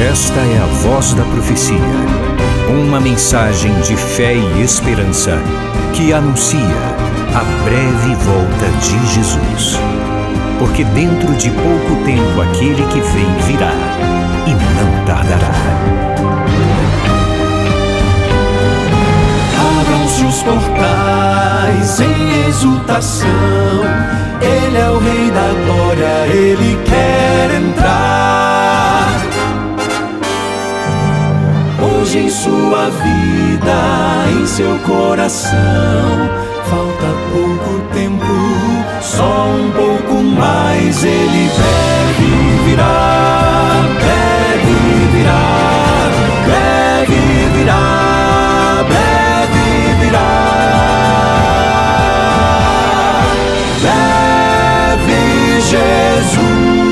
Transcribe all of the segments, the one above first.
Esta é a Voz da Profecia, uma mensagem de fé e esperança que anuncia a breve volta de Jesus. Porque dentro de pouco tempo aquele que vem virá e não tardará. Abram-se os portais em exultação, Ele é o Rei da Glória, Ele quer entrar. Hoje em sua vida, em seu coração, falta pouco tempo, só um pouco mais. Ele deve virar, deve virar, deve virar, deve virar. Deve Jesus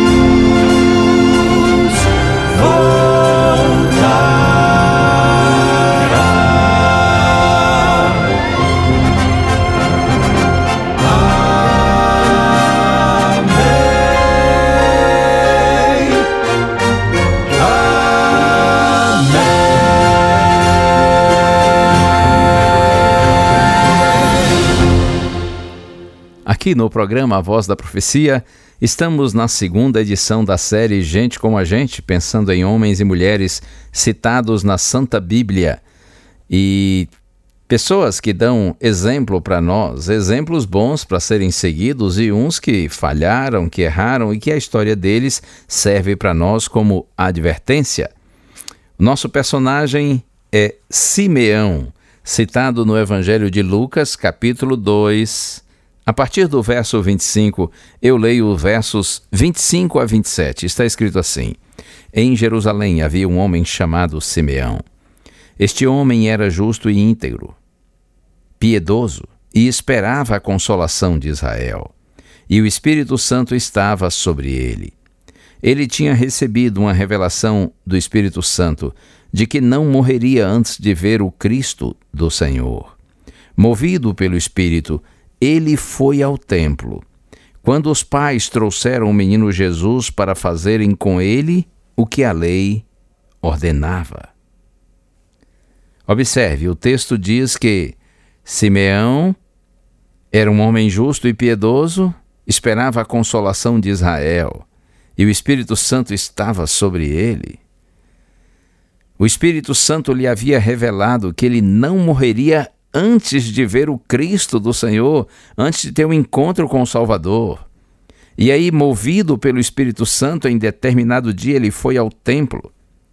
Aqui no programa A Voz da Profecia, estamos na segunda edição da série Gente como a Gente, pensando em homens e mulheres citados na Santa Bíblia. E pessoas que dão exemplo para nós, exemplos bons para serem seguidos e uns que falharam, que erraram e que a história deles serve para nós como advertência. O nosso personagem é Simeão, citado no Evangelho de Lucas, capítulo 2, a partir do verso 25, eu leio os versos 25 a 27. Está escrito assim: Em Jerusalém havia um homem chamado Simeão. Este homem era justo e íntegro, piedoso, e esperava a consolação de Israel. E o Espírito Santo estava sobre ele. Ele tinha recebido uma revelação do Espírito Santo de que não morreria antes de ver o Cristo do Senhor. Movido pelo Espírito, ele foi ao templo. Quando os pais trouxeram o menino Jesus para fazerem com ele o que a lei ordenava. Observe, o texto diz que Simeão era um homem justo e piedoso, esperava a consolação de Israel, e o Espírito Santo estava sobre ele. O Espírito Santo lhe havia revelado que ele não morreria antes de ver o Cristo do Senhor, antes de ter um encontro com o Salvador. E aí, movido pelo Espírito Santo, em determinado dia ele foi ao templo.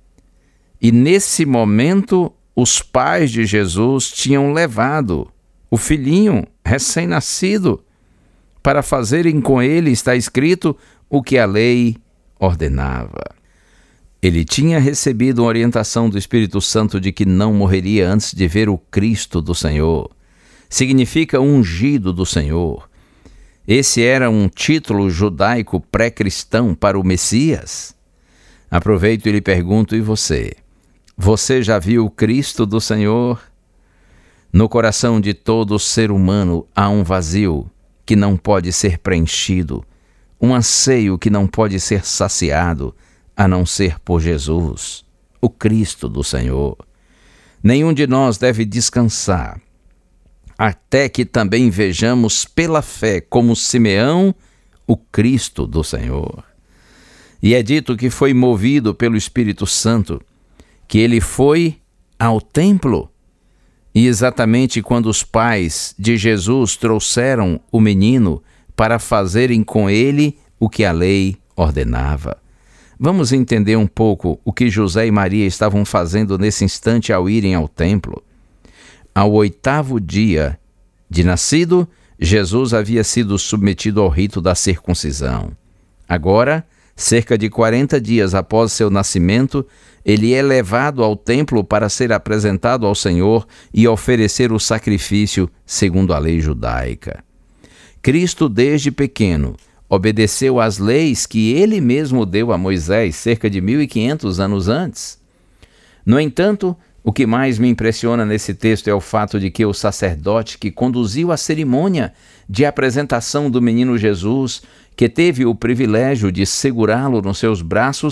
E nesse momento, os pais de Jesus tinham levado o filhinho recém-nascido para fazerem com ele, está escrito, o que a lei ordenava. Ele tinha recebido uma orientação do Espírito Santo de que não morreria antes de ver o Cristo do Senhor. Significa ungido do Senhor. Esse era um título judaico pré-cristão para o Messias. Aproveito e lhe pergunto, e você? Você já viu o Cristo do Senhor? No coração de todo ser humano há um vazio que não pode ser preenchido, um anseio que não pode ser saciado, a não ser por Jesus, o Cristo do Senhor. Nenhum de nós deve descansar, até que também vejamos pela fé, como Simeão, o Cristo do Senhor. E é dito que foi movido pelo Espírito Santo, que ele foi ao templo, e exatamente quando os pais de Jesus trouxeram o menino para fazerem com ele o que a lei ordenava. Vamos entender um pouco o que José e Maria estavam fazendo nesse instante ao irem ao templo. Ao 8º dia de nascido, Jesus havia sido submetido ao rito da circuncisão. Agora, cerca de 40 dias após seu nascimento, ele é levado ao templo para ser apresentado ao Senhor e oferecer o sacrifício segundo a lei judaica. Cristo, desde pequeno, obedeceu às leis que ele mesmo deu a Moisés cerca de 1.500 anos antes. No entanto, o que mais me impressiona nesse texto é o fato de que o sacerdote que conduziu a cerimônia de apresentação do menino Jesus, que teve o privilégio de segurá-lo nos seus braços,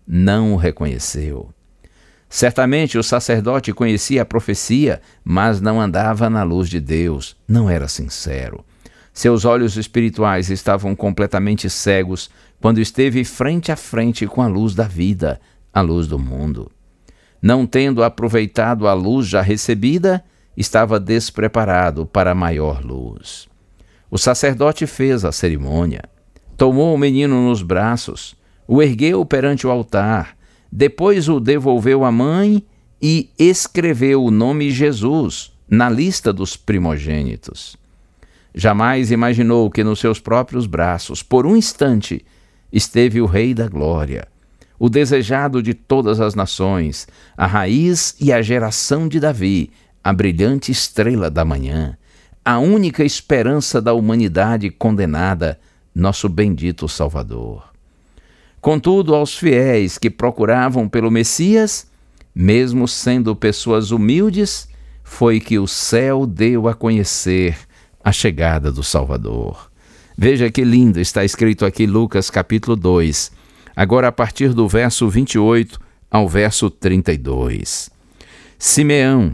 não o reconheceu. Certamente o sacerdote conhecia a profecia, mas não andava na luz de Deus, não era sincero. Seus olhos espirituais estavam completamente cegos quando esteve frente a frente com a luz da vida, a luz do mundo. Não tendo aproveitado a luz já recebida, estava despreparado para a maior luz. O sacerdote fez a cerimônia, tomou o menino nos braços, o ergueu perante o altar, depois o devolveu à mãe e escreveu o nome Jesus na lista dos primogênitos. Jamais imaginou que nos seus próprios braços, por um instante, esteve o Rei da Glória, o desejado de todas as nações, a raiz e a geração de Davi, a brilhante estrela da manhã, a única esperança da humanidade condenada, nosso bendito Salvador. Contudo, aos fiéis que procuravam pelo Messias, mesmo sendo pessoas humildes, foi que o céu deu a conhecer a chegada do Salvador. Veja que lindo está escrito aqui Lucas capítulo 2, agora a partir do verso 28 ao verso 32. Simeão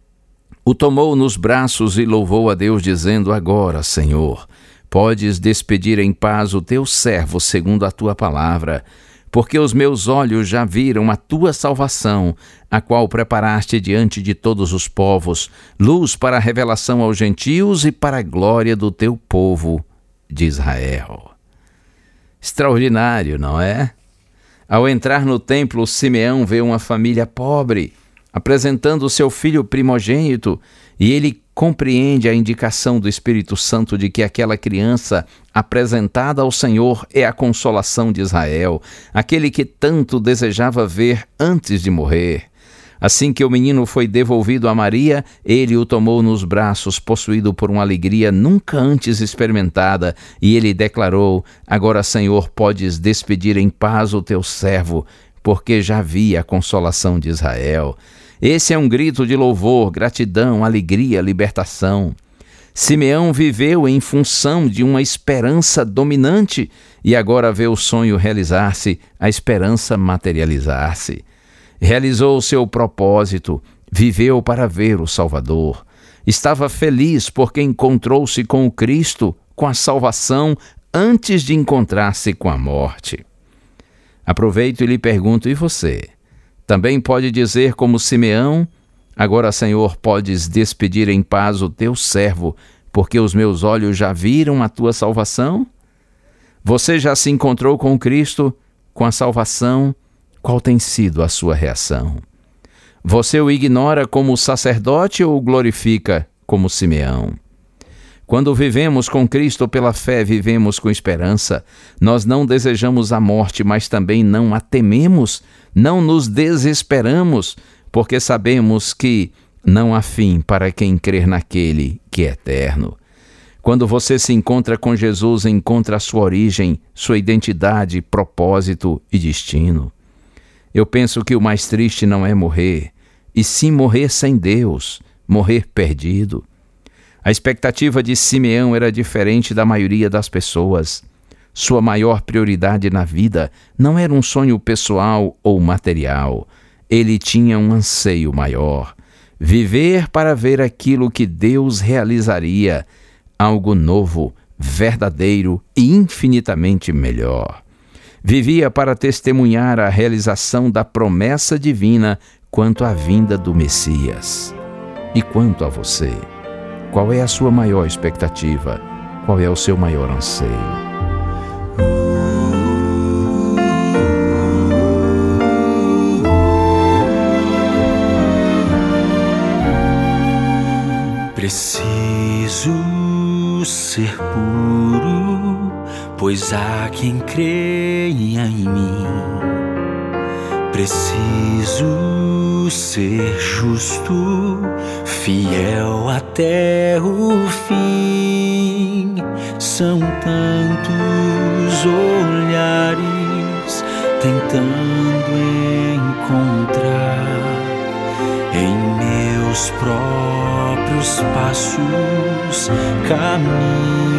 o tomou nos braços e louvou a Deus, dizendo: agora, Senhor, podes despedir em paz o teu servo segundo a tua palavra, porque os meus olhos já viram a tua salvação, a qual preparaste diante de todos os povos, luz para a revelação aos gentios e para a glória do teu povo de Israel. Extraordinário, não é? Ao entrar no templo, Simeão vê uma família pobre, apresentando o seu filho primogênito, e ele compreende a indicação do Espírito Santo de que aquela criança apresentada ao Senhor é a consolação de Israel, aquele que tanto desejava ver antes de morrer. Assim que o menino foi devolvido a Maria, ele o tomou nos braços, possuído por uma alegria nunca antes experimentada, e ele declarou: agora, Senhor, podes despedir em paz o teu servo, porque já vi a consolação de Israel. Esse é um grito de louvor, gratidão, alegria, libertação. Simeão viveu em função de uma esperança dominante e agora vê o sonho realizar-se, a esperança materializar-se. Realizou o seu propósito, viveu para ver o Salvador. Estava feliz porque encontrou-se com o Cristo, com a salvação, antes de encontrar-se com a morte. Aproveito e lhe pergunto, e você? Também pode dizer como Simeão: agora, Senhor, podes despedir em paz o teu servo, porque os meus olhos já viram a tua salvação? Você já se encontrou com Cristo, com a salvação? Qual tem sido a sua reação? Você o ignora como sacerdote ou o glorifica como Simeão? Quando vivemos com Cristo pela fé, vivemos com esperança. Nós não desejamos a morte, mas também não a tememos, não nos desesperamos, porque sabemos que não há fim para quem crer naquele que é eterno. Quando você se encontra com Jesus, encontra a sua origem, sua identidade, propósito e destino. Eu penso que o mais triste não é morrer, e sim morrer sem Deus, morrer perdido. A expectativa de Simeão era diferente da maioria das pessoas. Sua maior prioridade na vida não era um sonho pessoal ou material. Ele tinha um anseio maior: viver para ver aquilo que Deus realizaria, algo novo, verdadeiro e infinitamente melhor. Vivia para testemunhar a realização da promessa divina quanto à vinda do Messias. E quanto a você? Qual é a sua maior expectativa? Qual é o seu maior anseio? Preciso ser puro, pois há quem creia em mim. Preciso ser justo, fiel até o fim. São tantos olhares tentando encontrar em meus próprios passos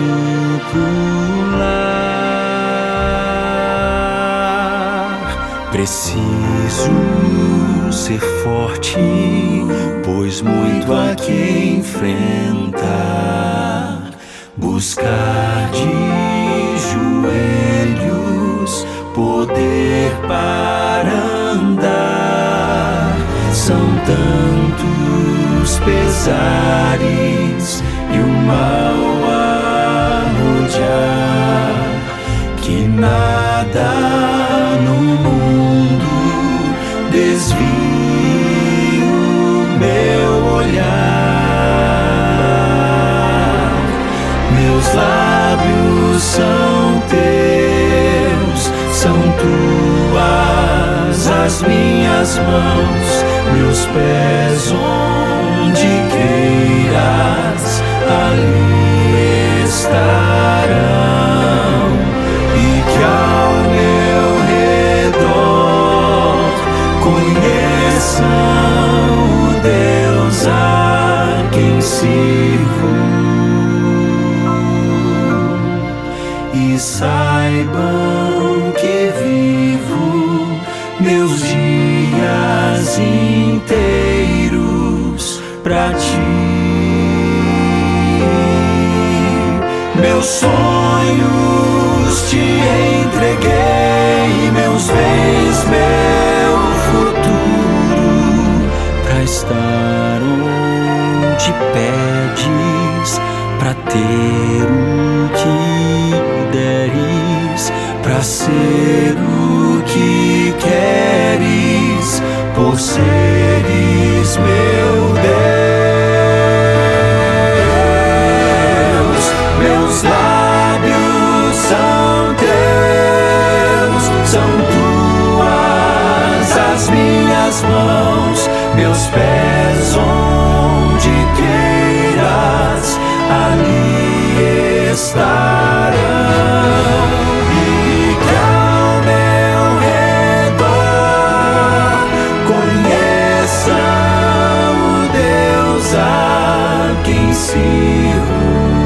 caminho pro lar. Preciso ser forte, pois muito há que enfrentar. Buscar de joelhos poder para andar. São tantos pesares e o mal a rodear, que nada no mundo desvie o meu olhar. Meus lábios são teus, são tuas as minhas mãos, meus pés onde queiras ali estarão, e que ao meu redor conheçam o Deus a quem sirvo e saibam que vivo meus dias inteiros pra ti. Meus sonhos te entreguei, meus bens, meu futuro, pra estar onde pedes, pra ter o que deres, pra ser o que queres, por seres meu Deus. Meus lábios são teus, são tuas as minhas mãos, meus pés onde queiras ali estarão, e que ao meu redor conheçam o Deus a quem sirvo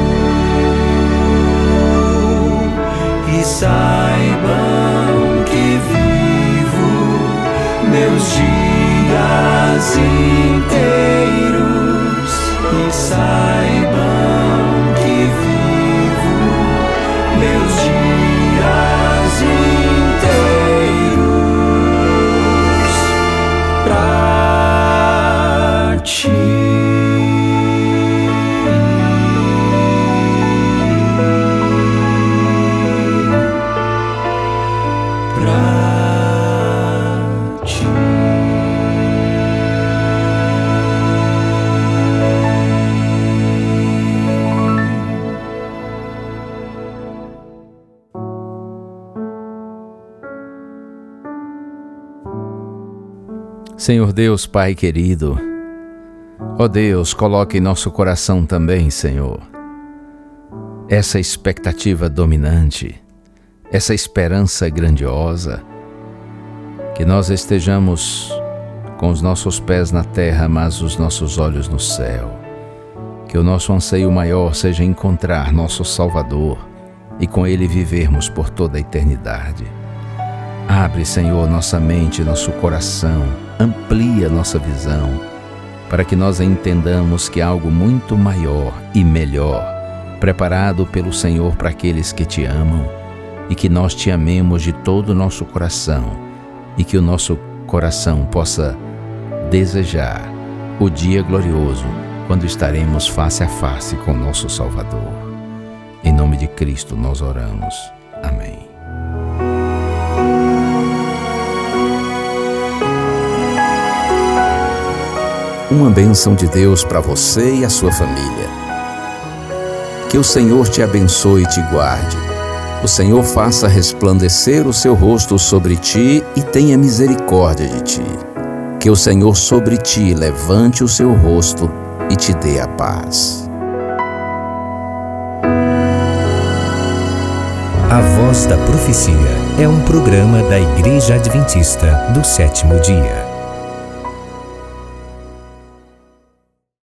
e saibam que vivo meus dias inteiros, e saibam que vivo meus dias inteiros pra ti. Senhor Deus, Pai querido, ó Deus, coloque em nosso coração também, Senhor, essa expectativa dominante, essa esperança grandiosa, que nós estejamos com os nossos pés na terra, mas os nossos olhos no céu, que o nosso anseio maior seja encontrar nosso Salvador e com Ele vivermos por toda a eternidade. Abre, Senhor, nossa mente, nosso coração, amplia nossa visão, para que nós entendamos que há algo muito maior e melhor, preparado pelo Senhor para aqueles que te amam, e que nós te amemos de todo o nosso coração, e que o nosso coração possa desejar o dia glorioso, quando estaremos face a face com nosso Salvador. Em nome de Cristo nós oramos. Amém. Uma bênção de Deus para você e a sua família. Que o Senhor te abençoe e te guarde. O Senhor faça resplandecer o seu rosto sobre ti e tenha misericórdia de ti. Que o Senhor sobre ti levante o seu rosto e te dê a paz. A Voz da Profecia é um programa da Igreja Adventista do Sétimo Dia.